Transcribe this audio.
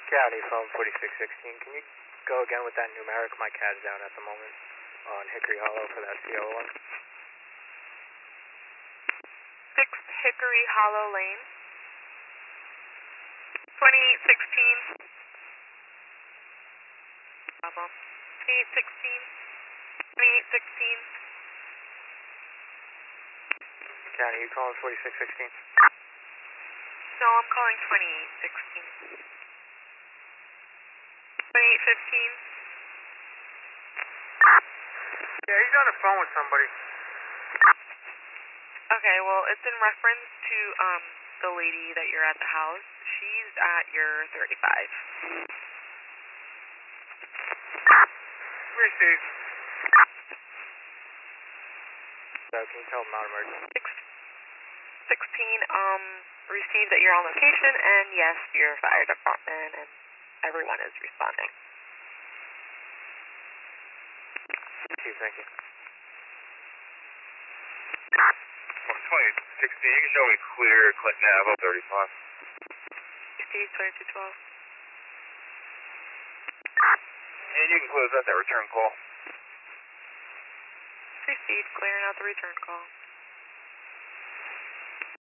County, phone 4616. Can you go again with that numeric? My CAD's down at the moment on Hickory Hollow for that CO one. 6 Hickory Hollow Lane. 2816. Bravo. 2816. 2816. County, you calling 4616? No, I'm calling 2816. 2815. Yeah, he's on the phone with somebody. Okay, well, it's in reference to the lady that you're at the house. She's at your 35. Receive. So, can you tell him not emergency? 16, received that you're on location, and yes, your fire department and everyone is responding. Chief, thank you. 2016, you can show me clear, Clinton Ave, 35. Steve, 2212. And you can close out that return call. Received, clearing out the return call.